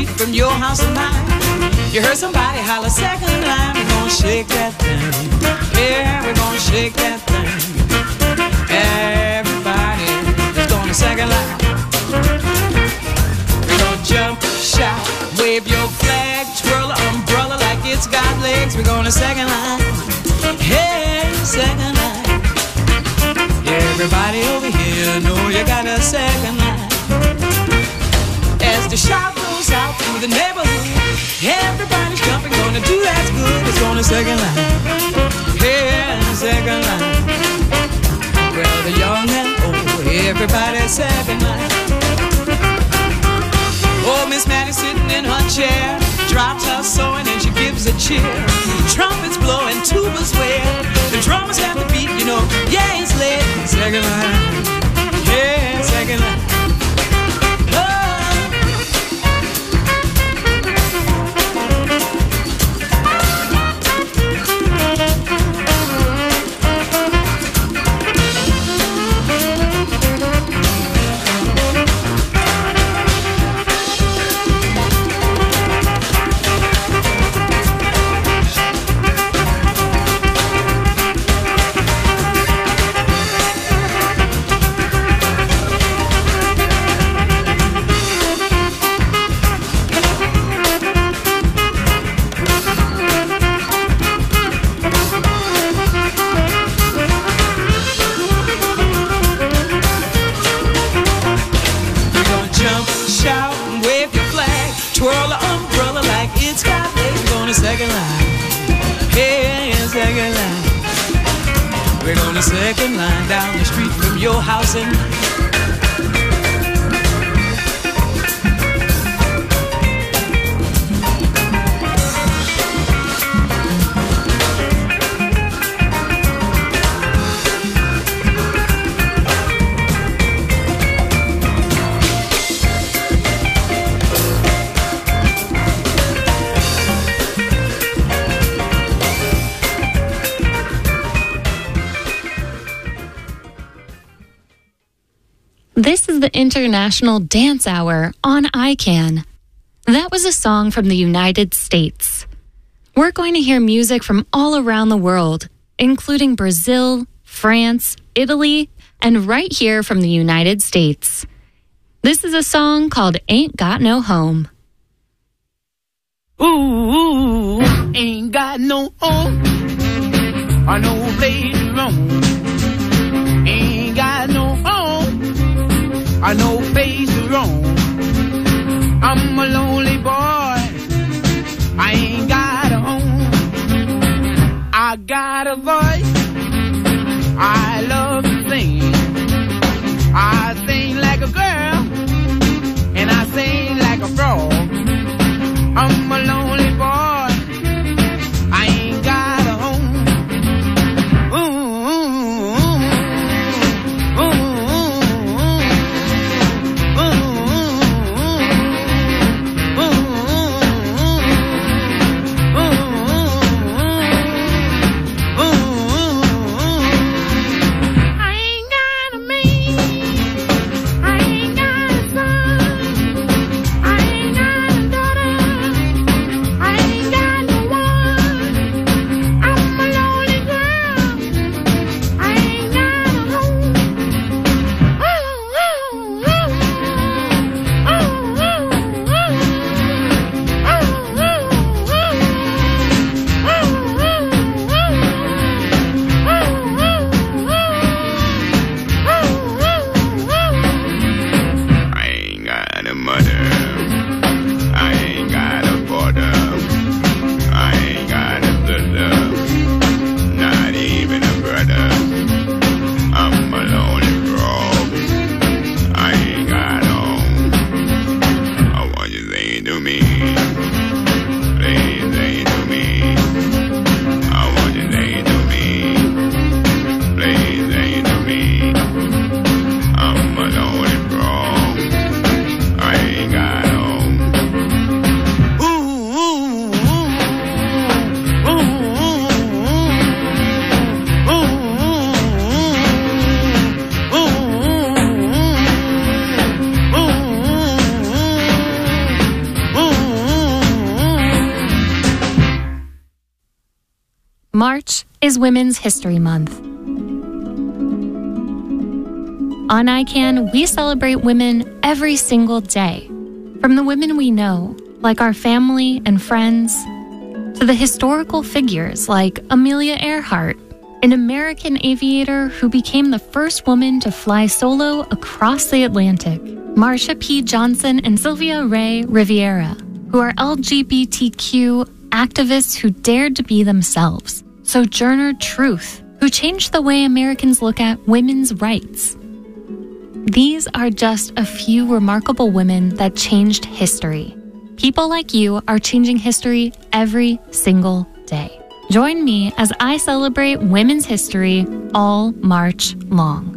street from your house and mine. You heard somebody holler second line. We're gonna shake that thing. Yeah, we're gonna shake that thing. Everybody is gonna second line. We're gonna jump, shout, wave your flag, twirl an umbrella like it's got legs. We're gonna second line. Hey, second line. Everybody over here know you got a second line. As the shout goes out through the neighborhood, everybody's jumping, gonna do that's good. It's gonna second line. Hey, second line. Well, the young and old, everybody's second line. Oh, Miss Maddie's sitting in her chair, drops her sewing and she gives a cheer. Trumpets blowing, tubas wail, the drummers have the beat, you know. Yeah, it's lit. Second line. Yeah, second line. Second line, hey, second line. We're on the second line down the street from your house and This is the International Dance Hour on ICANN. That was a song from the United States. We're going to hear music from all around the world, including Brazil, France, Italy, and right here from the United States. This is a song called Ain't Got No Home. Ooh, ain't got no home or no place to roam. Ain't got no home or no place to roam. I'm a lonely boy, I ain't got a home. I got a voice, I love to sing. I sing like a girl, and I sing like a frog. I'm a lonely boy, I ain't got a home. March is Women's History Month. On ICANN, we celebrate women every single day. From the women we know, like our family and friends, to the historical figures like Amelia Earhart, an American aviator who became the first woman to fly solo across the Atlantic, Marsha P. Johnson and Sylvia Ray Riviera, who are LGBTQ activists who dared to be themselves, Sojourner Truth, who changed the way Americans look at women's rights. These are just a few remarkable women that changed history. People like you are changing history every single day. Join me as I celebrate women's history all March long.